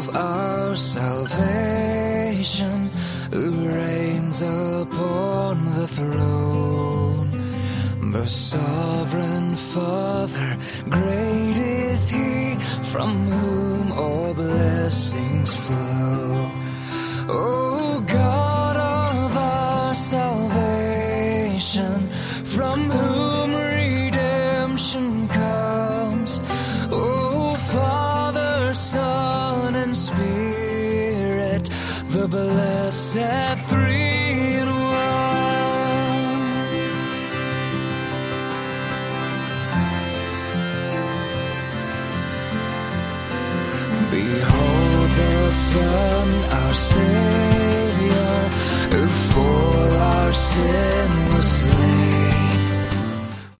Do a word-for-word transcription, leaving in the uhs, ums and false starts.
of our salvation, who reigns upon the throne. The sovereign Father, great is He, from whom all blessings flow. O God of our salvation, from whom redemption comes. O Father, Son, and Spirit, the blessed three in one. Behold the Son, our Savior, who for our sins